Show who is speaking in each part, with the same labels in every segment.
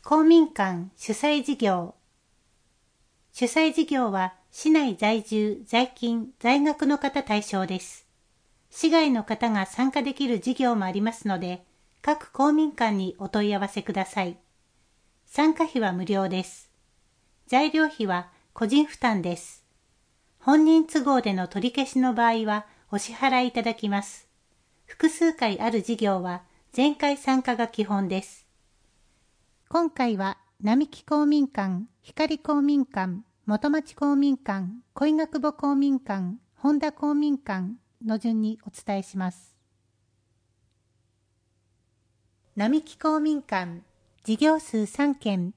Speaker 1: 公民館主催事業。主催事業は市内在住、在勤、在学の方対象です。市外の方が参加できる事業もありますので、各公民館にお問い合わせください。参加費は無料です。材料費は個人負担です。本人都合での取り消しの場合はお支払いいただきます。複数回ある事業は全回参加が基本です。今回は並木公民館、光公民館、元町公民館、恋学母公民館、本田公民館の順にお伝えします。並木公民館、事業数3件。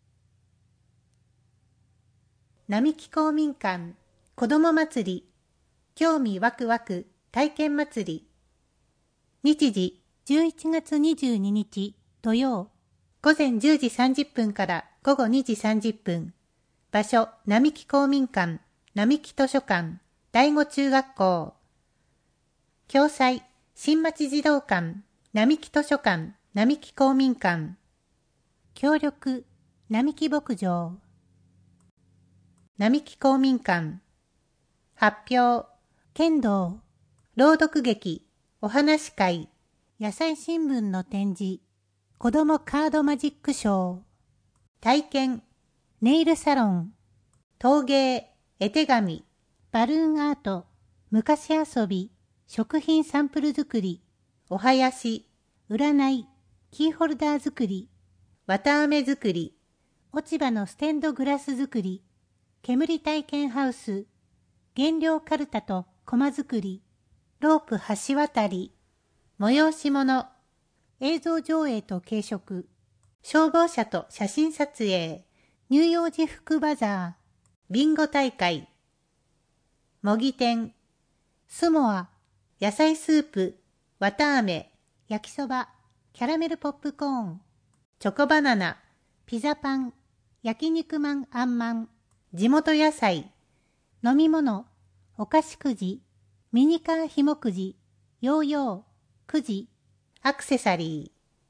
Speaker 1: 並木公民館、子ども祭り、興味ワクワク体験祭り。日時、11月22日土曜、午前10時30分から午後2時30分。場所、並木公民館、並木図書館、第五中学校。共催、新町児童館、並木図書館、並木公民館。協力、並木牧場。並木公民館。発表、剣道、朗読劇、お話会、野菜新聞の展示、子どもカードマジックショー、体験、ネイルサロン、陶芸、絵手紙、バルーンアート、昔遊び、食品サンプル作り、お囃子、占い、キーホルダー作り、綿あめ作り、落ち葉のステンドグラス作り、煙体験ハウス、原料カルタとコマ作り、ロープ橋渡り、催し物、映像上映と軽食、消防車と写真撮影、乳幼児服バザー、ビンゴ大会、模擬店、スモア、野菜スープ、綿あめ、焼きそば、キャラメルポップコーン、チョコバナナ、ピザパン、焼肉まんあんまん、地元野菜、飲み物、お菓子くじ、ミニカーひもくじ、ヨーヨー、くじ、アクセサリー。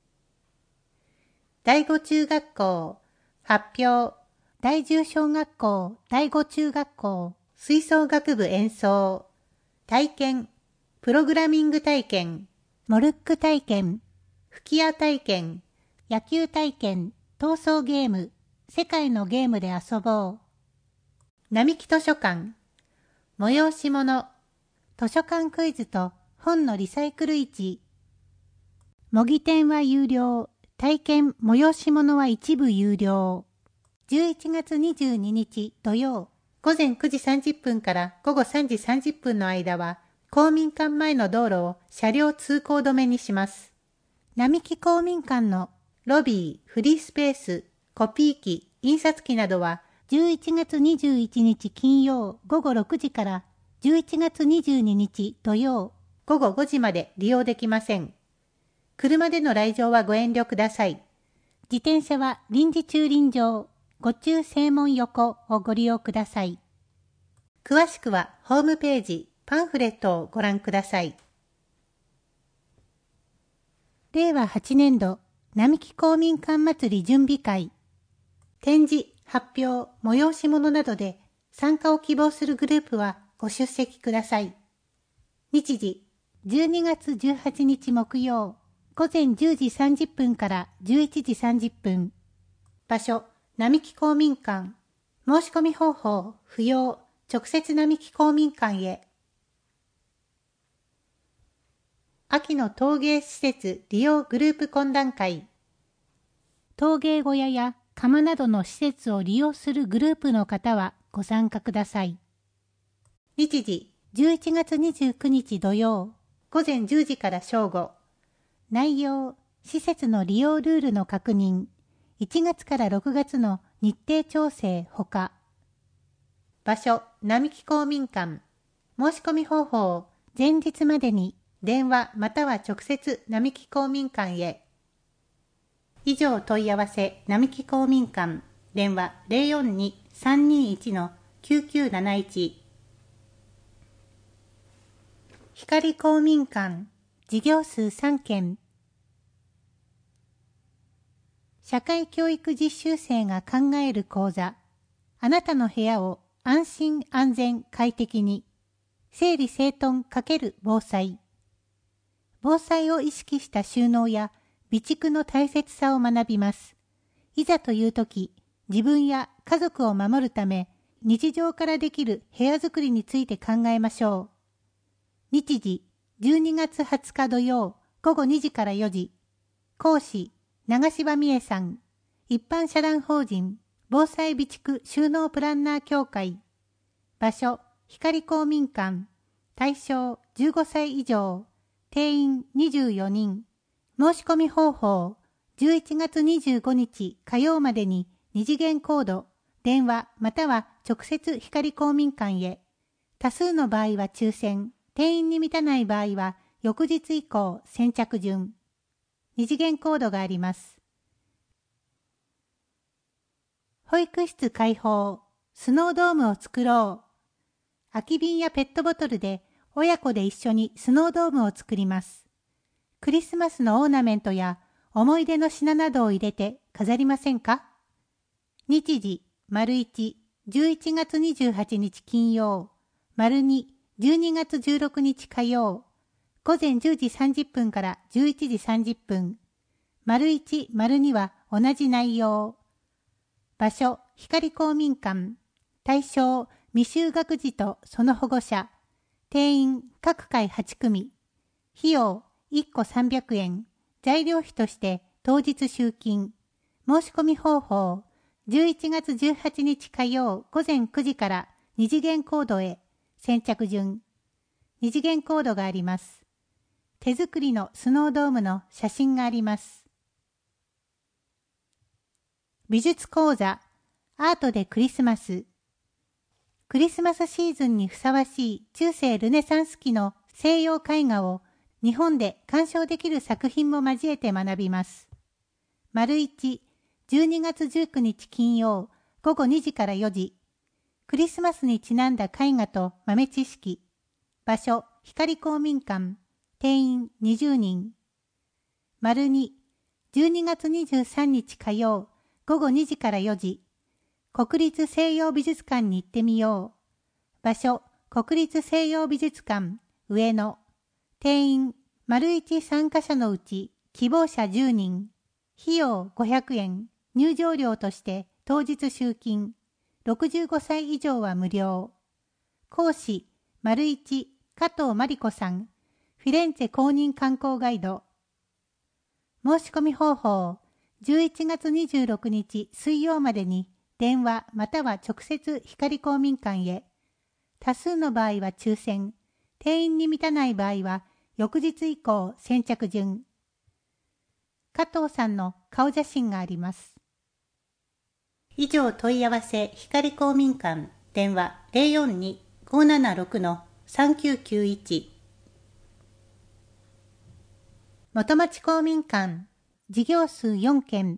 Speaker 1: 第五中学校、発表、第十小学校、第五中学校、吹奏楽部演奏、体験、プログラミング体験、モルック体験、吹き矢体験、野球体験、闘争ゲーム、世界のゲームで遊ぼう。並木図書館、催し物、図書館クイズと本のリサイクル市。模擬店は有料、体験催し物は一部有料。11月22日土曜、午前9時30分から午後3時30分の間は、公民館前の道路を車両通行止めにします。並木公民館のロビー、フリースペース、コピー機、印刷機などは、11月21日金曜午後6時から11月22日土曜午後5時まで利用できません。車での来場はご遠慮ください。自転車は臨時駐輪場、ご駐正門横をご利用ください。詳しくはホームページ、パンフレットをご覧ください。令和8年度並木公民館祭り準備会。展示、発表、催し物などで参加を希望するグループはご出席ください。日時、12月18日木曜、午前10時30分から11時30分。場所、並木公民館。申し込み方法、不要、直接並木公民館へ。秋の陶芸施設利用グループ懇談会。陶芸小屋や窯などの施設を利用するグループの方はご参加ください。日時、11月29日土曜、午前10時から正午。内容、施設の利用ルールの確認、1月から6月の日程調整ほか。場所、並木公民館。申し込み方法、前日までに電話または直接並木公民館へ。以上問い合わせ、並木公民館。電話 042-321-9971。光公民館。事業数3件。 社会教育実習生が考える講座。あなたの部屋を安心安全快適に。整理整頓×防災。防災を意識した収納や備蓄の大切さを学びます。いざという時、自分や家族を守るため、日常からできる部屋づくりについて考えましょう。日時、12月20日土曜、午後2時から4時。講師、長柴美恵さん。一般社団法人、防災備蓄収納プランナー協会。場所、光公民館。対象、15歳以上。定員24人。申し込み方法、11月25日火曜までに2次元コード、電話または直接光公民館へ。多数の場合は抽選、定員に満たない場合は翌日以降先着順。2次元コードがあります。保育室開放、スノードームを作ろう。空き瓶やペットボトルで親子で一緒にスノードームを作ります。クリスマスのオーナメントや思い出の品などを入れて飾りませんか？日時、1、11月28日金曜、2、12月16日火曜、午前10時30分から11時30分。1、2は同じ内容。場所、光公民館。対象、未就学児とその保護者。定員、各回8組。費用、1個300円。材料費として当日集金。申し込み方法、11月18日火曜午前9時から2次元コードへ。先着順。2次元コードがあります。手作りのスノードームの写真があります。美術講座、アートでクリスマス。クリスマスシーズンにふさわしい中世ルネサンス期の西洋絵画を日本で鑑賞できる作品も交えて学びます。1、12月19日金曜午後2時から4時。クリスマスにちなんだ絵画と豆知識。場所、光公民館。定員20人。2、12月23日火曜午後2時から4時。国立西洋美術館に行ってみよう。場所、国立西洋美術館、上野。定員、1参加者のうち、希望者10人。費用500円。入場料として当日集金。65歳以上は無料。講師、1、加藤真理子さん。フィレンツェ公認観光ガイド。申し込み方法、11月26日水曜までに電話または直接光公民館へ。多数の場合は抽選、定員に満たない場合は翌日以降先着順。加藤さんの顔写真があります。以上問い合わせ光公民館電話 042-576-3991 元町公民館事業数4件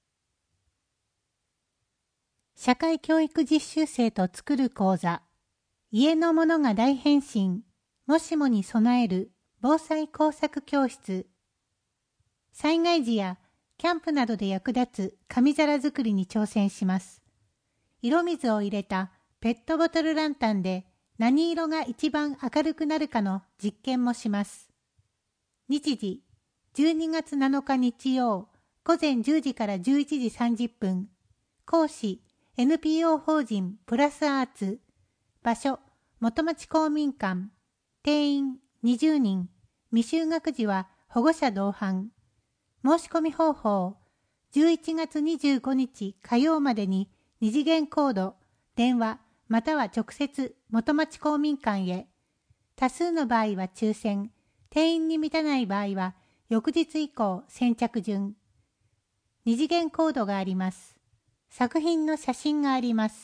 Speaker 1: 社会教育実習生と作る講座家のものが大変身もしもに備える防災工作教室災害時やキャンプなどで役立つ紙皿作りに挑戦します。色水を入れたペットボトルランタンで何色が一番明るくなるかの実験もします。日時、12月7日日曜、午前10時から11時30分。講師、NPO 法人プラスアーツ。場所、元町公民館。定員20人。未就学児は保護者同伴。申し込み方法、11月25日火曜までに2次元コード、電話または直接元町公民館へ。多数の場合は抽選、定員に満たない場合は翌日以降先着順。2次元コードがあります。作品の写真があります。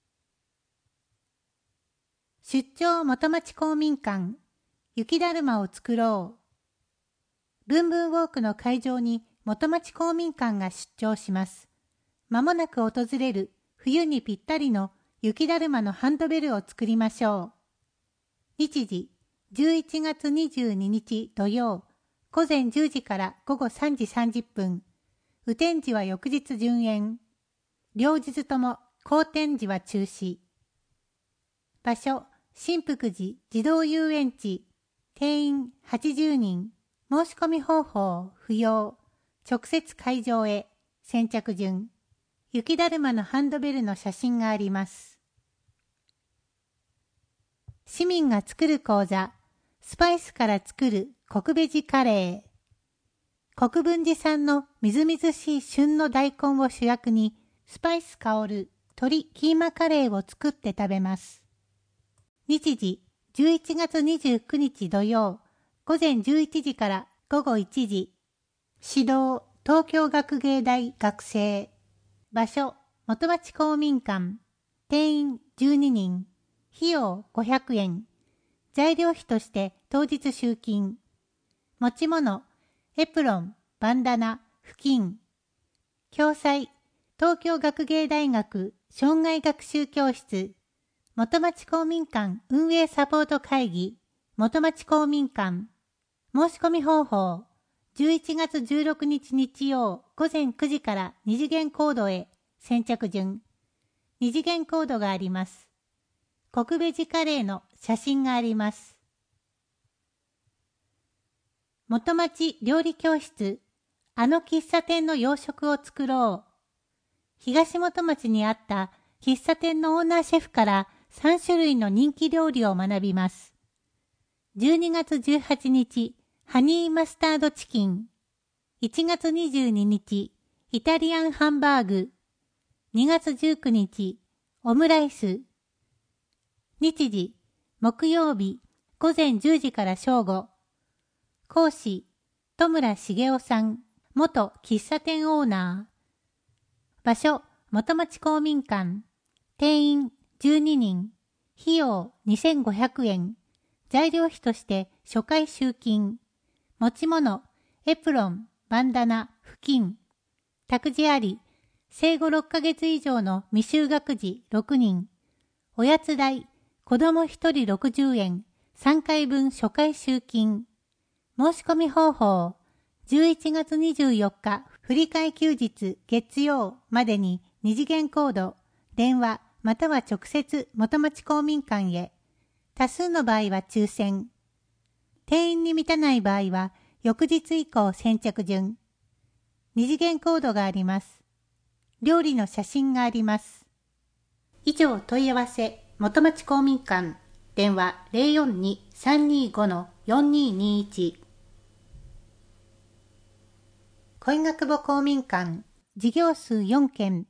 Speaker 1: 出張元町公民館、雪だるまを作ろう。ブンブンウォークの会場に元町公民館が出張します。まもなく訪れる冬にぴったりの雪だるまのハンドベルを作りましょう。日時、11月22日土曜、午前10時から午後3時30分。 雨天時は翌日順延。両日とも好天時は中止。場所、新福寺児童遊園地。定員80人。申し込み方法不要。直接会場へ。先着順。雪だるまのハンドベルの写真があります。市民が作る講座。スパイスから作る国ベジカレー。国分寺産のみずみずしい旬の大根を主役にスパイス香る鶏キーマカレーを作って食べます。日時11月29日土曜午前11時から午後1時。指導東京学芸大学生。場所元町公民館。定員12人。費用500円。材料費として当日集金。持ち物、エプロン、バンダナ、布巾。共催、東京学芸大学障害学習教室。元町公民館運営サポート会議。元町公民館。申し込み方法。11月16日日曜午前9時から二次元コードへ。先着順。二次元コードがあります。国ベジカレーの写真があります。元町料理教室、あの喫茶店の洋食を作ろう。東元町にあった喫茶店のオーナーシェフから3種類の人気料理を学びます。12月18日、ハニーマスタードチキン。1月22日、イタリアンハンバーグ。2月19日、オムライス。日時、木曜日、午前10時から正午。講師、戸村茂雄さん、元喫茶店オーナー。場所、元町公民館。定員12人。費用2500円。材料費として初回集金。持ち物、エプロン、バンダナ、布巾。託児あり。生後6ヶ月以上の未就学児6人。おやつ代、子供1人60円。3回分初回集金。申し込み方法。11月24日、振り替え休日月曜までに二次元コード、電話または直接元町公民館へ。多数の場合は抽選。定員に満たない場合は翌日以降先着順。二次元コードがあります。料理の写真があります。以上問い合わせ、元町公民館、電話 042-325-4221。恋ヶ久保公民館、事業数4件。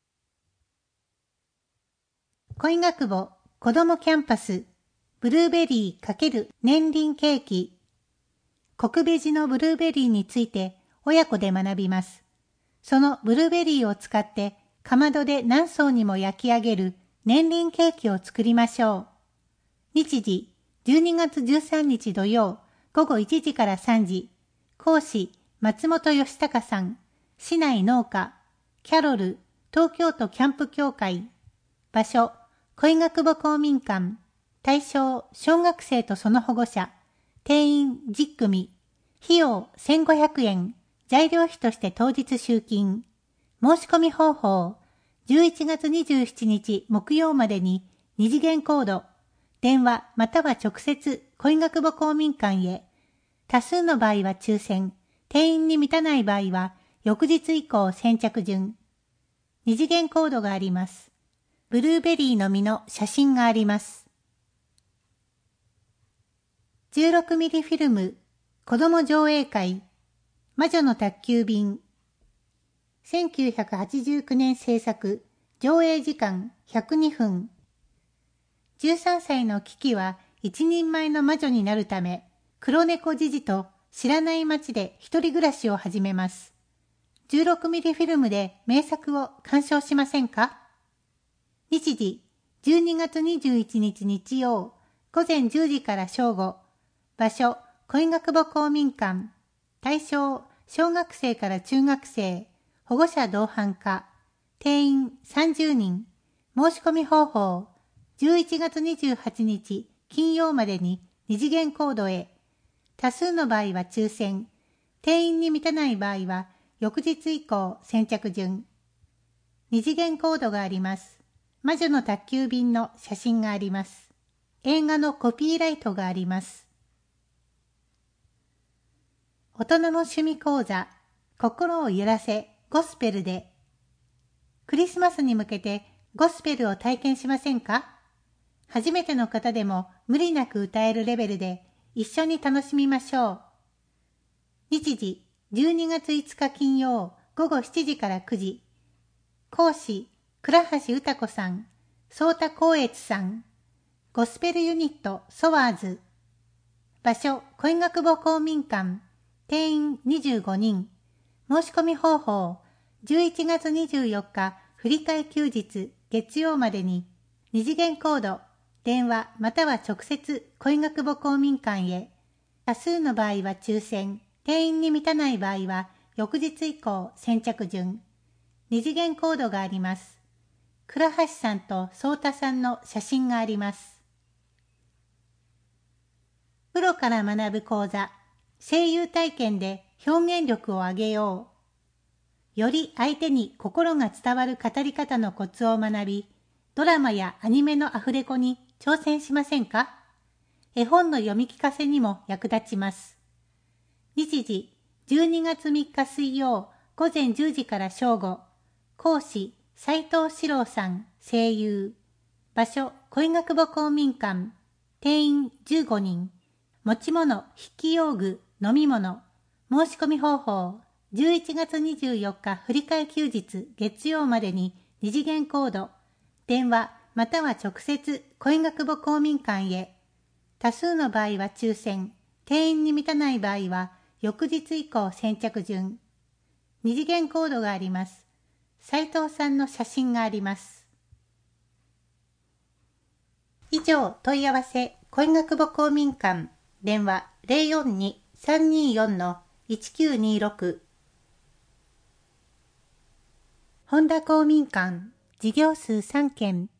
Speaker 1: 恋ヶ久保子どもキャンパス、ブルーベリー×年輪ケーキ。国ベジのブルーベリーについて親子で学びます。そのブルーベリーを使ってかまどで何層にも焼き上げる年輪ケーキを作りましょう。日時、12月13日土曜、午後1時から3時。講師、松本義孝さん。市内農家、キャロル、東京都キャンプ協会。場所、恋ヶ久保公民館。対象、小学生とその保護者。定員10組。費用1500円。材料費として当日集金。申し込み方法。11月27日木曜までに二次元コード。電話または直接恋ヶ久保公民館へ。多数の場合は抽選。定員に満たない場合は翌日以降先着順。二次元コードがあります。ブルーベリーの実の写真があります。16ミリフィルム子ども上映会魔女の宅急便。1989年制作。上映時間102分。13歳のキキは一人前の魔女になるため、黒猫ジジと知らない街で一人暮らしを始めます。16ミリフィルムで名作を鑑賞しませんか？日時、12月21日日曜、午前10時から正午。場所、恋ヶ久保公民館。対象、小学生から中学生。保護者同伴化。定員30人。申し込み方法。11月28日金曜までに二次元コードへ。多数の場合は抽選。定員に満たない場合は翌日以降先着順。二次元コードがあります。魔女の宅急便の写真があります。映画のコピーライトがあります。大人の趣味講座、心を揺らせ、ゴスペルで。クリスマスに向けてゴスペルを体験しませんか？初めての方でも無理なく歌えるレベルで一緒に楽しみましょう。日時、12月5日金曜午後7時から9時。講師、倉橋歌子さん、宗田光悦さん。ゴスペルユニット、ソワーズ。場所、恋学母公民館。定員25人。申し込み方法、11月24日、振り替え休日、月曜までに、二次元コード、電話または直接、恋学母公民館へ。多数の場合は抽選、定員に満たない場合は、翌日以降、先着順。二次元コードがあります。倉橋さんと宗田さんの写真があります。プロから学ぶ講座、声優体験で表現力を上げよう。より相手に心が伝わる語り方のコツを学び、ドラマやアニメのアフレコに挑戦しませんか？絵本の読み聞かせにも役立ちます。日時、12月3日水曜午前10時から正午。講師、斉藤史郎さん、声優。場所、恋学母公民館。定員15人。持ち物、筆記用具、飲み物。申し込み方法、11月24日振り替え休日月曜までに二次元コード、電話または直接恋学母公民館へ。多数の場合は抽選、定員に満たない場合は翌日以降先着順。二次元コードがあります。斉藤さんの写真があります。以上、問い合わせ、恋学母公民館、電話 042-324-1926。本田公民館、事業数3件。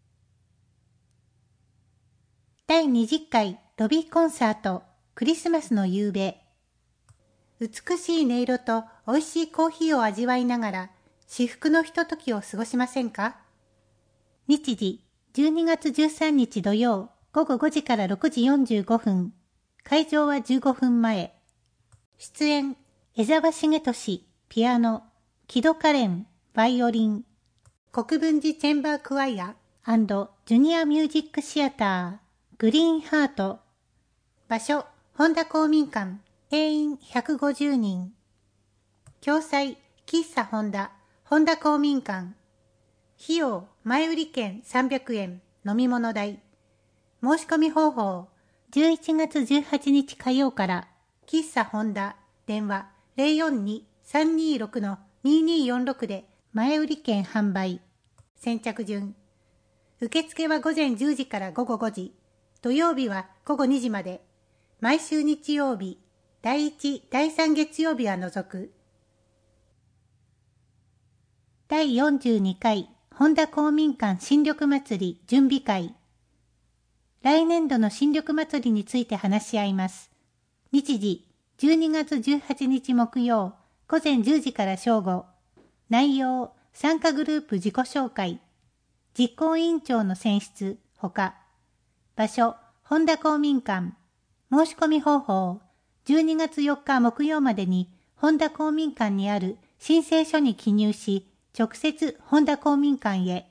Speaker 1: 第20回ロビーコンサート、クリスマスの夕べ。美しい音色と美味しいコーヒーを味わいながら、至福のひとときを過ごしませんか？日時、12月13日土曜、午後5時から6時45分。会場は15分前。出演、江沢重俊、ピアノ、木戸カレン、バイオリン。国分寺チェンバークワイア&ジュニアミュージックシアター、グリーンハート。場所、本田公民館、定員150人。共催、喫茶本田、本田公民館。費用、前売り券300円、飲み物代。申し込み方法、11月18日火曜から、喫茶本田、電話 042-326-2246 で前売り券販売。先着順。受付は午前10時から午後5時、土曜日は午後2時まで、毎週日曜日、第1、第3月曜日は除く。第42回本田公民館新緑祭り準備会。来年度の新緑祭りについて話し合います。日時、12月18日木曜、午前10時から正午。内容、参加グループ自己紹介。実行委員長の選出、ほか。場所、本田公民館。申し込み方法、12月4日木曜までに、本田公民館にある申請書に記入し、直接本田公民館へ。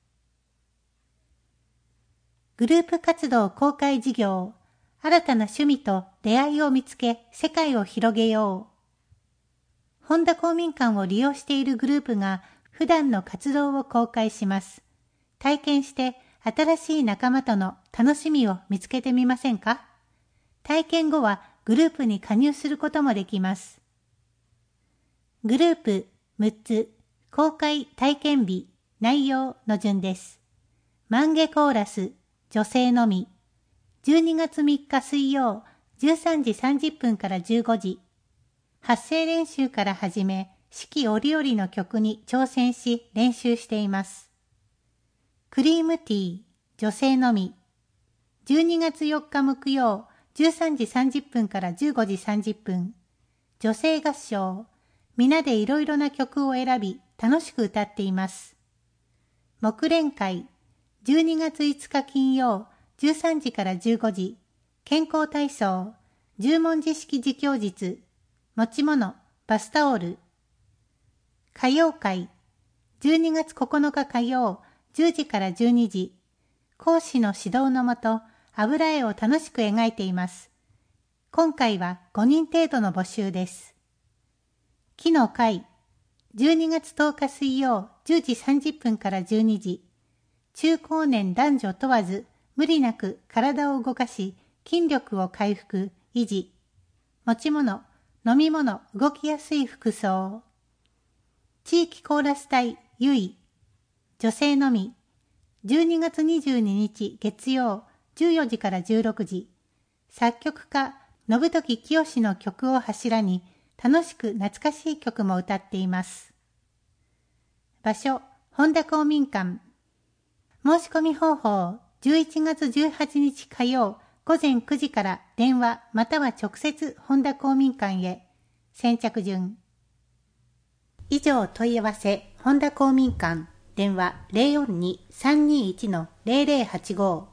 Speaker 1: グループ活動公開事業、新たな趣味と出会いを見つけ、世界を広げよう。本田公民館を利用しているグループが普段の活動を公開します。体験して新しい仲間との楽しみを見つけてみませんか？体験後はグループに加入することもできます。グループ6つ、公開体験日、内容の順です。万華コーラス、女性のみ。12月3日水曜、13時30分から15時。発声練習から始め、四季折々の曲に挑戦し練習しています。クリームティー、女性のみ。12月4日木曜、13時30分から15時30分。女性合唱、 皆でいろいろな曲を選び、楽しく歌っています。木蓮会、12月5日金曜、13時から15時、健康体操、十文字式自供術、持ち物、バスタオル。歌謡会、12月9日火曜、10時から12時、講師の指導のもと、油絵を楽しく描いています。今回は5人程度の募集です。木の会、12月10日水曜、10時30分から12時、中高年男女問わず、無理なく体を動かし、筋力を回復、維持。持ち物、飲み物、動きやすい服装。地域コーラス隊、ゆい。女性のみ。12月22日月曜、14時から16時。作曲家、信時清の曲を柱に、楽しく懐かしい曲も歌っています。場所、本田公民館。申し込み方法、11月18日火曜、午前9時から電話または直接本田公民館へ。先着順。以上問い合わせ、本田公民館、電話 042-321-0085